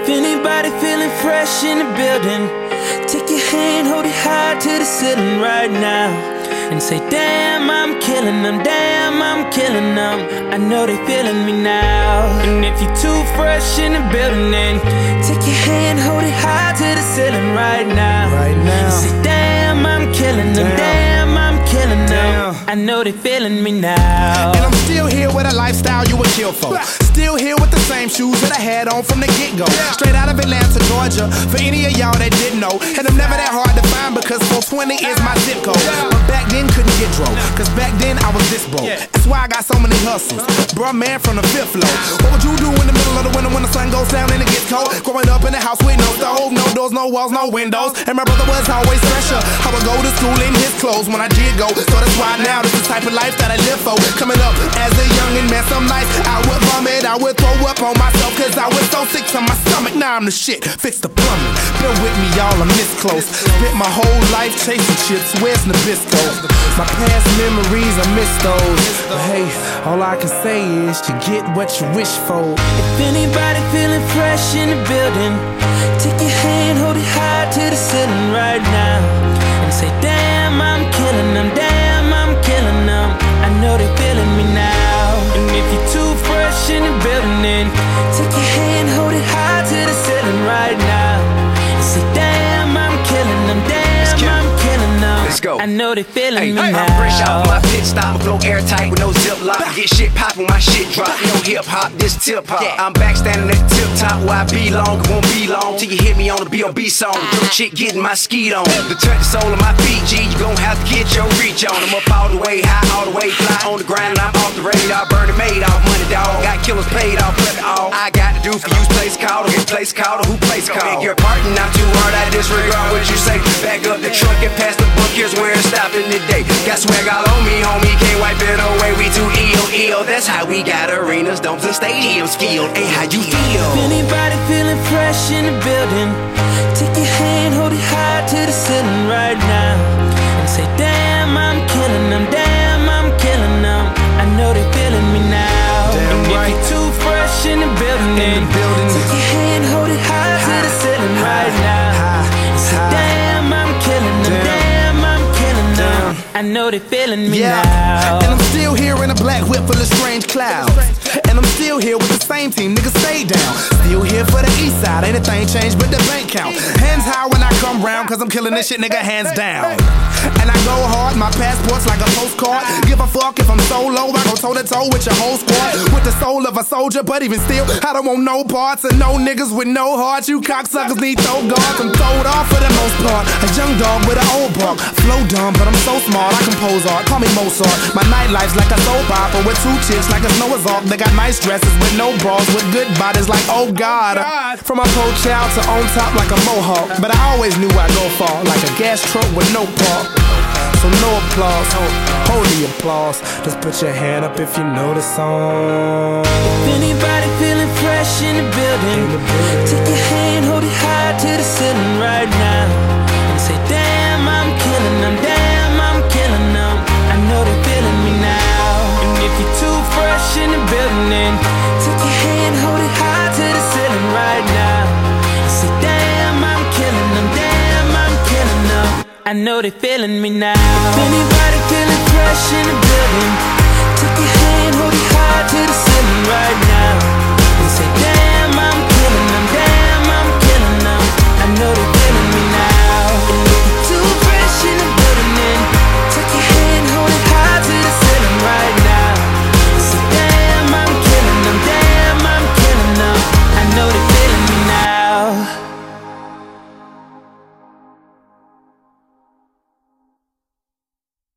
Anybody feeling fresh in the building, take your hand, hold it high to the ceiling right now, and say, damn, I'm killing them, damn, I'm killing them. I know they feeling me now. And if you're too fresh in the building, then take your hand, hold it high to the ceiling right now, and say, damn, I'm killing them, damn, I'm killing them. I know they feeling me now. And I'm still here with a lifestyle you would kill for. Still here with the same shoes that I had on from the get-go. Straight out of Atlanta, Georgia, for any of y'all that didn't know. And I'm never that hard to find because 420 is my zip code. But back then couldn't get drove, cause back then I was this broke. That's why I got so many hustles. Bruh, man from the fifth floor. What would you do in the middle of the winter when the sun goes down and it gets cold? Growing up in a house with no stove, no doors, no walls, no windows. And my brother was always fresher. I would go to school in his clothes when I did go. So that's why now this is the type of life that I live for. Coming up as a youngin', man, some nights I would vomit, I would throw up on myself, cause I was so sick to my stomach. Now I'm the shit, fix the plumbing. Bear with me, y'all, I'm this close. Spent my whole life chasing chips, where's Nabisco? My past memories, I miss those. But hey, all I can say is you get what you wish for. If anybody feeling fresh in the building, take your hand, hold it high to the ceiling right now, and say, damn, I'm killing them, damn, I'm killing them. I know they feeling me now. And if you're too fresh in the building, then take your hand, hold it high to the ceiling right now, and say, damn, I'm killing them, damn, I'm killing them. Let's go. I know they feeling me now. I'm fresh out my pit stop, flow airtight with no zip lock. Get shit poppin', my shit drop. No hip hop, this tip hop. I'm back standing at the tip top where I belong. It won't be long till you hit me on the B.O.B. song. Your chick getting my skeet on. To touch the sole of my feet, G, you gon' have to get your reach on. I'm up all the way, high all the way, fly on the ground and I'm off the radar. Burning made off money, dog. Got killers paid off, flip it all. I got to do for you, place called, who place called, who place called. Beg your pardon, I'm too hard, I disregard what you say. Back up the truck and pass the book, here's where it's stopping today. Got swag all on me, homie, can't wipe it away. We too ill. That's how we got arenas, domes, and stadiums skilled. Ain't how you feel. If anybody feeling fresh in the building, take your hand, hold it high to the ceiling right now, and say, damn, I'm killing them, damn, I'm killing them. I know they feeling me now. And if you're too fresh in the building, then take your hand, hold it high to the ceiling right now, and say, damn, I'm killing them, damn, I'm killing them. I know they feeling me now. And I'm still here in a black whip full of strange clouds. And I'm still here with the same team, niggas stay down. Still here for the east side, ain't a thing changed but the bank count. Hands high when I come round, cause I'm killing this shit, nigga, hands down. And I go hard, my passport's like a postcard. Give a fuck if I'm solo, I go toe to toe with your whole squad. With the soul of a soldier, but even still, I don't want no parts of no niggas with no hearts. You cocksuckers need throw guards, I'm throwed off for the most part. A young dog with an old bark. Flow dumb, but I'm so smart, I compose art, call me Mozart. My nightlife's like a soap opera with two chicks like a Noah's Ark. They got nice dresses with no bras, with good bodies like, oh God. From a poor child to on top like a mohawk. But I always knew I'd go far, like a gas truck with no park. So no applause, holy applause. Just put your hand up if you know the song. If anybody feeling fresh in the building, take your hand, hold it high to the ceiling right now, and say, damn, I'm killing them, damn, I'm killing them. I know they feeling me now. And if you're too fresh in the building, then take your hand, hold it high to the ceiling right now, and say, damn, I'm killing them, damn, I'm killing them. I know they feeling me now. If anybody feeling fresh in the building,